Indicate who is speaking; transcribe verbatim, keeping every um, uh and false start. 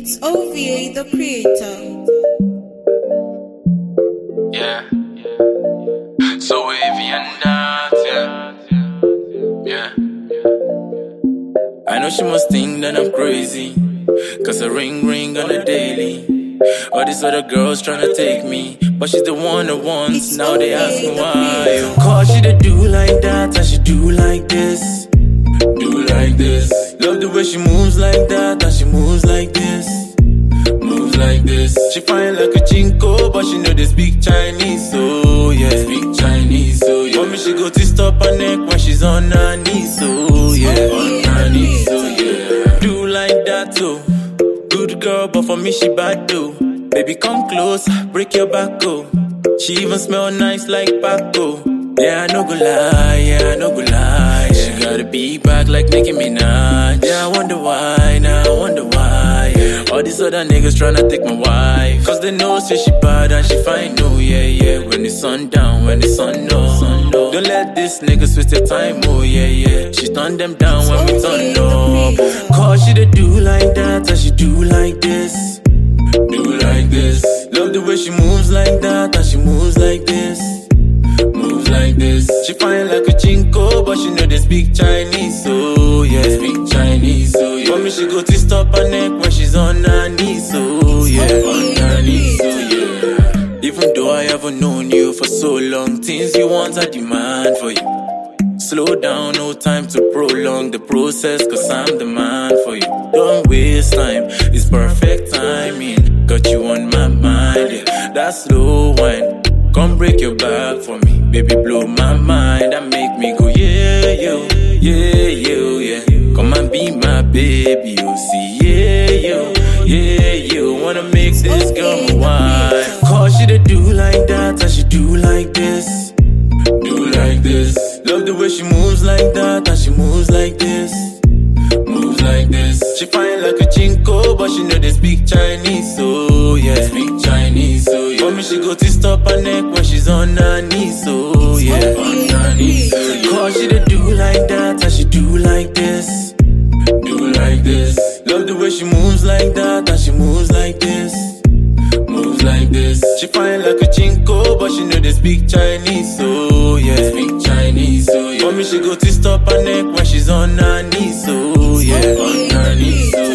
Speaker 1: It's O V A the creator.
Speaker 2: Yeah. So wavy and that, yeah. Yeah. I know she must think that I'm crazy, cause I ring ring on a daily. All these other girls tryna take me, but she's the one that wants.
Speaker 1: It's
Speaker 2: now they
Speaker 1: O V A
Speaker 2: asking
Speaker 1: the
Speaker 2: why.
Speaker 1: creator.
Speaker 2: Cause she the do like that, and she do like this. Do like this. Love the way she moves like that, and she moves like this. Moves like this. She fine like a chinko, but she know they speak Chinese, so yeah. Speak Chinese, so yeah. Want me she go twist up her neck when she's on her knees, so yeah. On her knees, so yeah. Do like that too. Good girl, but for me she bad too. Baby come close, break your back, oh. She even smell nice like Paco. Yeah, I no go lie, yeah, I no go lie. Yeah. She gotta be back like Nicki Minaj. Yeah, I wonder why, now I wonder why. Yeah. All these other niggas tryna take my wife, cause they know say she bad and she fine, no, yeah, yeah. When the sun down, when the sun low, sun low. Don't let this nigga waste your time, oh, yeah, yeah. She turn them down when we turn up. Cause she the do like that and she do like this. Do like this. Love the way she moves like that and she moves like this. Moves like this. She fine like a chinko, but she know they speak Chinese, so yeah. Speak Chinese, so yeah. For me she go twist up her neck when she's on her knees, so yeah. On her knees, so yeah. Even though I haven't known you for so long, things you want I demand for you. Slow down, no time to prolong the process, cause I'm the man for you. Don't waste time, it's perfect timing. Got you on my mind, yeah. That slow wine, come break your back for me. Baby, blow my mind and make me go, yeah, yo, yeah, yo, yeah. Come and be my baby, you see, yeah, yo, yeah, yo. Wanna make this girl my wife. Cause she the do like that and she do like this. Do like this. Love the way she moves like that and she moves like this. Moves like this. She fine like a chinko, but she know they speak Chinese, so yeah. Speak Chinese, so yeah. For me she go twist up her neck when she's on her knees, so yeah. On her knees, so yeah. Cause she the do like that and she do like this. Do like this. Love the way she moves like that and she moves like this. Moves like this. She fine like a chinko, but she know they speak Chinese, so yeah. Speak Chinese, so yeah. For me she go twist up her neck when she's on her knees, so yeah. On her knees, so